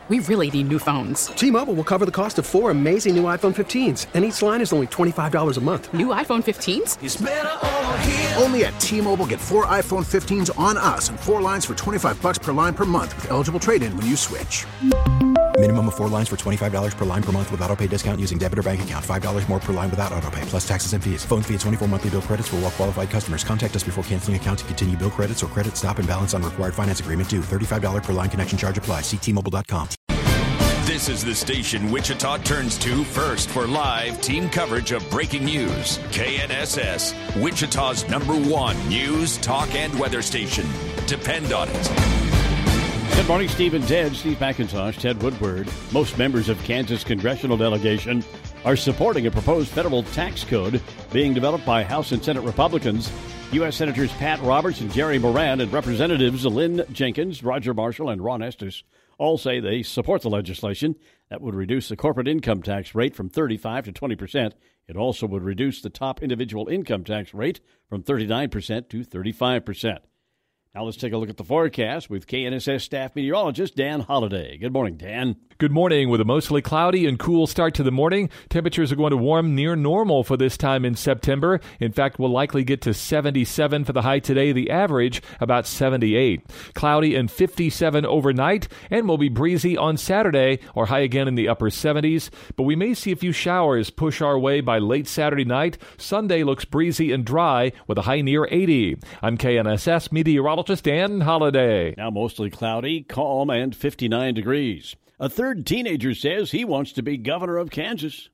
We really need new phones. T-Mobile will cover the cost of 4 amazing new iPhone 15s, and each line is only $25 a month. New iPhone 15s? It's better over here. Only at T-Mobile, get 4 iPhone 15s on us and 4 lines for $25 per line per month with eligible trade-in when you switch. Minimum of 4 lines for $25 per line per month with autopay discount using debit or bank account. $5 more per line without autopay, plus taxes and fees. Phone fee at 24 monthly bill credits for well-qualified customers. Contact us before canceling account to continue bill credits or credit stop and balance on required finance agreement due. $35 per line connection charge applies. See T-Mobile.com. This is the station Wichita turns to first for live team coverage of breaking news. KNSS, Wichita's #1 news, talk, and weather station. Depend on it. Good morning, Steve and Ted. Steve McIntosh, Ted Woodward. Most members of Kansas congressional delegation are supporting a proposed federal tax code being developed by House and Senate Republicans. U.S. Senators Pat Roberts and Jerry Moran and Representatives Lynn Jenkins, Roger Marshall, and Ron Estes all say they support the legislation that would reduce the corporate income tax rate from 35% to 20%. It also would reduce the top individual income tax rate from 39% to 35%. Now let's take a look at the forecast with KNSS staff meteorologist Dan Holliday. Good morning, Dan. Good morning. With a mostly cloudy and cool start to the morning, temperatures are going to warm near normal for this time in September. In fact, we'll likely get to 77 for the high today, the average about 78. Cloudy and 57 overnight, and will be breezy on Saturday, or high again in the upper 70s. But we may see a few showers push our way by late Saturday night. Sunday looks breezy and dry with a high near 80. I'm KNSS meteorologist Dan Holliday. Now mostly cloudy, calm, and 59 degrees. A third teenager says he wants to be governor of Kansas.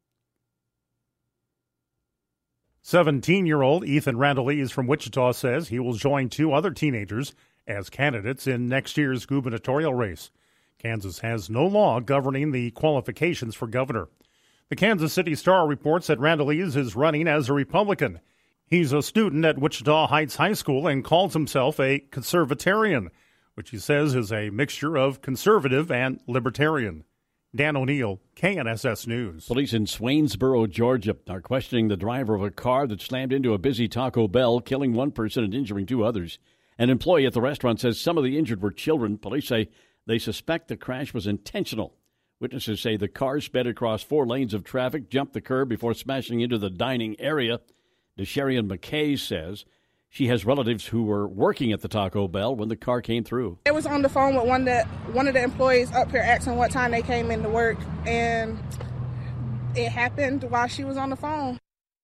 17-year-old Ethan Randalese from Wichita says he will join 2 other teenagers as candidates in next year's gubernatorial race. Kansas has no law governing the qualifications for governor. The Kansas City Star reports that Randalese is running as a Republican. He's a student at Wichita Heights High School and calls himself a conservatarian, which he says is a mixture of conservative and libertarian. Dan O'Neill, KNSS News. Police in Swainsboro, Georgia, are questioning the driver of a car that slammed into a busy Taco Bell, killing 1 person and injuring 2 others. An employee at the restaurant says some of the injured were children. Police say they suspect the crash was intentional. Witnesses say the car sped across 4 lanes of traffic, jumped the curb before smashing into the dining area. DeSherian McKay says she has relatives who were working at the Taco Bell when the car came through. I was on the phone with one of the employees up here asking what time they came into work, and it happened while she was on the phone.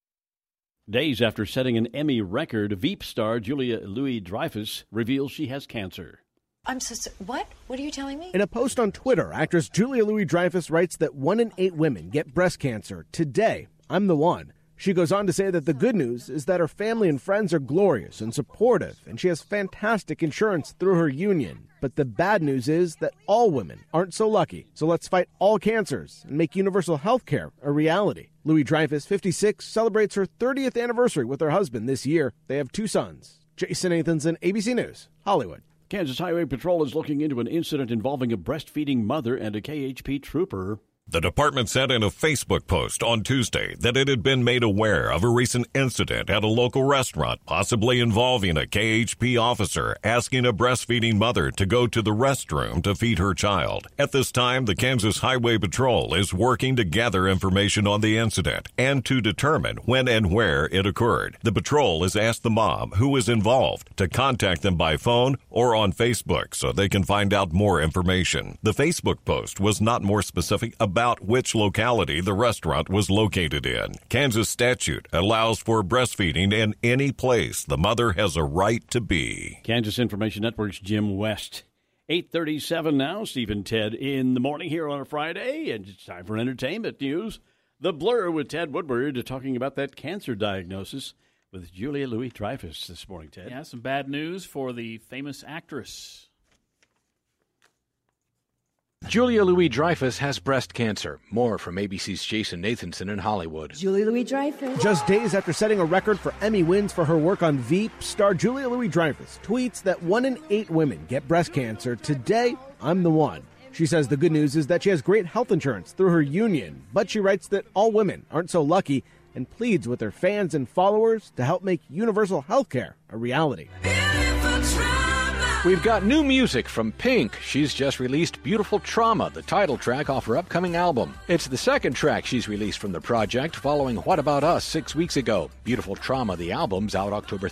Days after setting an Emmy record, Veep star Julia Louis-Dreyfus reveals she has cancer. I'm so sorry. What? What are you telling me? In a post on Twitter, actress Julia Louis-Dreyfus writes that 1 in 8 women get breast cancer. Today, I'm the one. She goes on to say that the good news is that her family and friends are glorious and supportive, and she has fantastic insurance through her union. But the bad news is that all women aren't so lucky. So let's fight all cancers and make universal health care a reality. Louis-Dreyfus, 56, celebrates her 30th anniversary with her husband this year. They have 2 sons. Jason Nathanson, ABC News, Hollywood. Kansas Highway Patrol is looking into an incident involving a breastfeeding mother and a KHP trooper. The department said in a Facebook post on Tuesday that it had been made aware of a recent incident at a local restaurant, possibly involving a KHP officer asking a breastfeeding mother to go to the restroom to feed her child. At this time, the Kansas Highway Patrol is working to gather information on the incident and to determine when and where it occurred. The patrol has asked the mom who was involved to contact them by phone or on Facebook so they can find out more information. The Facebook post was not more specific about which locality the restaurant was located in. Kansas statute allows for breastfeeding in any place the mother has a right to be. Kansas Information Network's Jim West. 8:37 now. Steve and Ted in the morning here on a Friday, and it's time for entertainment news. The Blur with Ted Woodward talking about that cancer diagnosis with Julia Louis-Dreyfus this morning, Ted. Yeah, some bad news for the famous actress. Julia Louis-Dreyfus has breast cancer. More from ABC's Jason Nathanson in Hollywood. Julia Louis-Dreyfus. Just days after setting a record for Emmy wins for her work on Veep, star Julia Louis-Dreyfus tweets that 1 in 8 women get breast cancer. Today, I'm the one. She says the good news is that she has great health insurance through her union, but she writes that all women aren't so lucky and pleads with her fans and followers to help make universal health care a reality. If I try my We've got new music from Pink. She's just released Beautiful Trauma, the title track off her upcoming album. It's the second track she's released from the project, following What About Us 6 weeks ago. Beautiful Trauma, the album's out October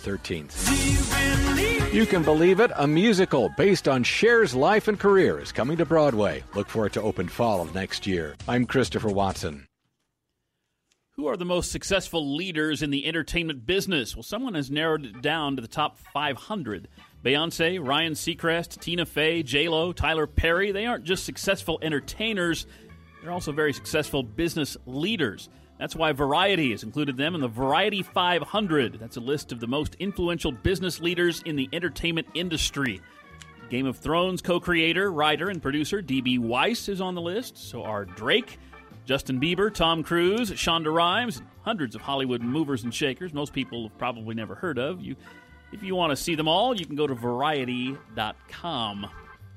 13th. You can believe it, a musical based on Cher's life and career is coming to Broadway. Look for it to open fall of next year. I'm Christopher Watson. Who are the most successful leaders in the entertainment business? Well, someone has narrowed it down to the top 500. Beyonce, Ryan Seacrest, Tina Fey, J-Lo, Tyler Perry, they aren't just successful entertainers, they're also very successful business leaders. That's why Variety has included them in the Variety 500. That's a list of the most influential business leaders in the entertainment industry. Game of Thrones co-creator, writer, and producer D.B. Weiss is on the list. So are Drake, Justin Bieber, Tom Cruise, Shonda Rhimes, hundreds of Hollywood movers and shakers most people have probably never heard of. If you want to see them all, you can go to Variety.com.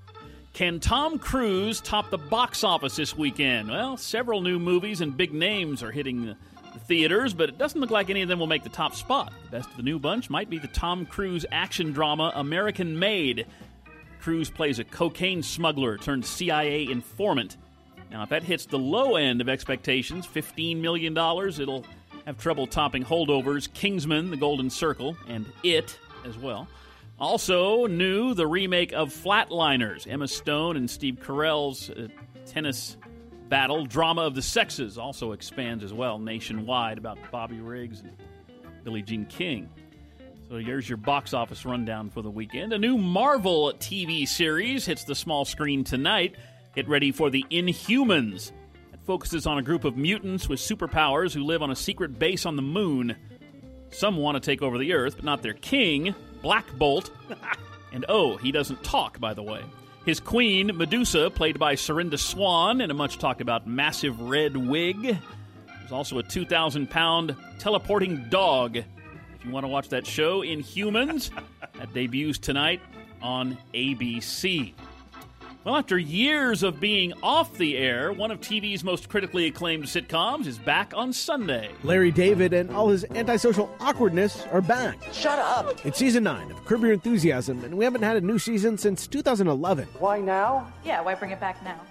Can Tom Cruise top the box office this weekend? Well, several new movies and big names are hitting the theaters, but it doesn't look like any of them will make the top spot. The best of the new bunch might be the Tom Cruise action drama American Made. Cruise plays a cocaine smuggler turned CIA informant. Now, if that hits the low end of expectations, $15 million, it'll have trouble topping holdovers Kingsman, The Golden Circle, and It as well. Also new, the remake of Flatliners, Emma Stone and Steve Carell's tennis battle. Drama of the Sexes also expands as well nationwide about Bobby Riggs and Billie Jean King. So here's your box office rundown for the weekend. A new Marvel TV series hits the small screen tonight. Get ready for The Inhumans. It focuses on a group of mutants with superpowers who live on a secret base on the moon. Some want to take over the Earth, but not their king, Black Bolt. And he doesn't talk, by the way. His queen, Medusa, played by Serinda Swan in a much-talked-about massive red wig. There's also a 2,000-pound teleporting dog. If you want to watch that show, Inhumans, that debuts tonight on ABC. Well, after years of being off the air, one of TV's most critically acclaimed sitcoms is back on Sunday. Larry David and all his antisocial awkwardness are back. Shut up! It's season 9 of Curb Your Enthusiasm, and we haven't had a new season since 2011. Why now? Yeah, why bring it back now?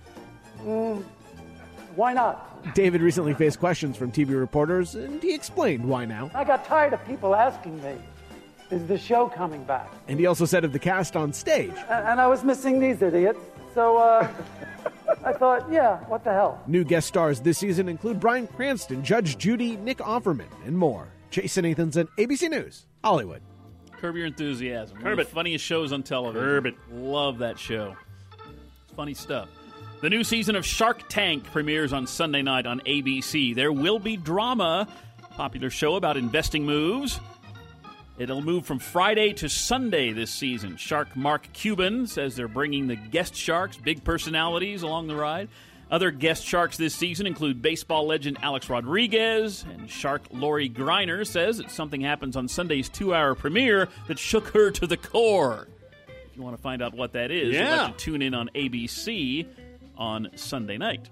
Why not? David recently faced questions from TV reporters, and he explained why now. I got tired of people asking me, is the show coming back? And he also said of the cast on stage. And I was missing these idiots, so I thought, yeah, what the hell? New guest stars this season include Bryan Cranston, Judge Judy, Nick Offerman, and more. Jason Nathanson, ABC News, Hollywood. Curb Your Enthusiasm. One of the funniest shows on television. Love that show. It's funny stuff. The new season of Shark Tank premieres on Sunday night on ABC. There will be drama. Popular show about investing moves. It'll move from Friday to Sunday this season. Shark Mark Cuban says they're bringing the guest sharks, big personalities, along the ride. Other guest sharks this season include baseball legend Alex Rodriguez, and shark Lori Greiner says that something happens on Sunday's 2-hour premiere that shook her to the core. If you want to find out what that is, you'll have to tune in on ABC on Sunday night.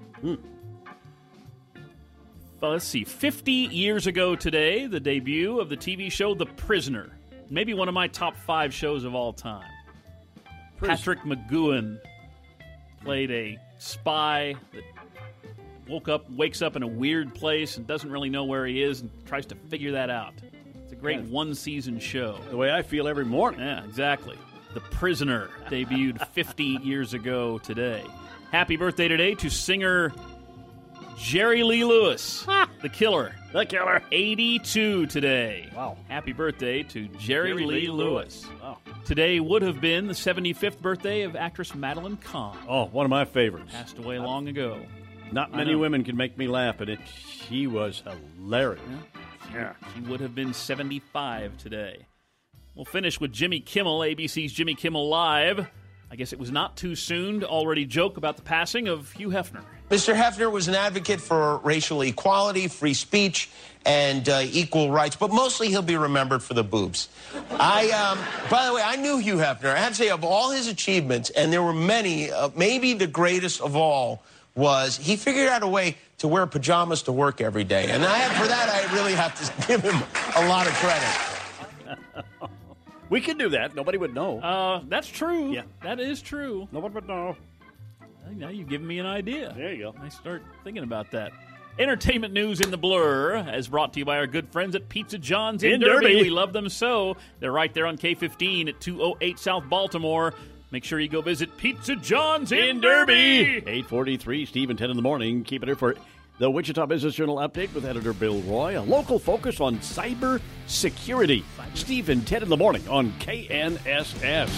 Well, let's see. 50 years ago today, the debut of the TV show The Prisoner. Maybe one of my top 5 shows of all time. Patrick McGoohan played a spy that wakes up in a weird place and doesn't really know where he is and tries to figure that out. It's a great one-season show. The way I feel every morning. Yeah, exactly. The Prisoner debuted 50 years ago today. Happy birthday today to singer Jerry Lee Lewis, the killer. The killer. 82 today. Wow. Happy birthday to Jerry Lee Lewis. Wow. Today would have been the 75th birthday of actress Madeline Kahn. Oh, one of my favorites. Passed away long ago. Not many women can make me laugh, but she was hilarious. Yeah. She would have been 75 today. We'll finish with Jimmy Kimmel, ABC's Jimmy Kimmel Live. I guess it was not too soon to already joke about the passing of Hugh Hefner. Mr. Hefner was an advocate for racial equality, free speech, and equal rights, but mostly he'll be remembered for the boobs. By the way, I knew Hugh Hefner. I have to say, of all his achievements, and there were many, maybe the greatest of all was he figured out a way to wear pajamas to work every day. And for that, I really have to give him a lot of credit. We can do that. Nobody would know. That's true. Yeah. That is true. Nobody would know. Now you've given me an idea. There you go. I start thinking about that. Entertainment news in the blur as brought to you by our good friends at Pizza John's in Derby. We love them so. They're right there on K15 at 208 South Baltimore. Make sure you go visit Pizza John's in Derby. 8:43, Steve and 10 in the morning. Keep it here for the Wichita Business Journal update with editor Bill Roy. A local focus on cyber security. Steve and 10 in the morning on KNSS.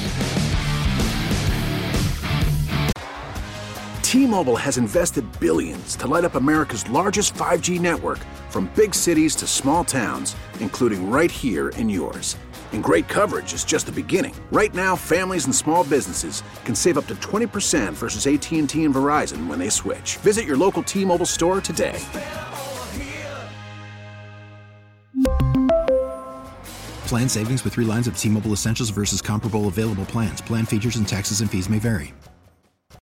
T-Mobile has invested billions to light up America's largest 5G network, from big cities to small towns, including right here in yours. And great coverage is just the beginning. Right now, families and small businesses can save up to 20% versus AT&T and Verizon when they switch. Visit your local T-Mobile store today. Plan savings with 3 lines of T-Mobile Essentials versus comparable available plans. Plan features and taxes and fees may vary.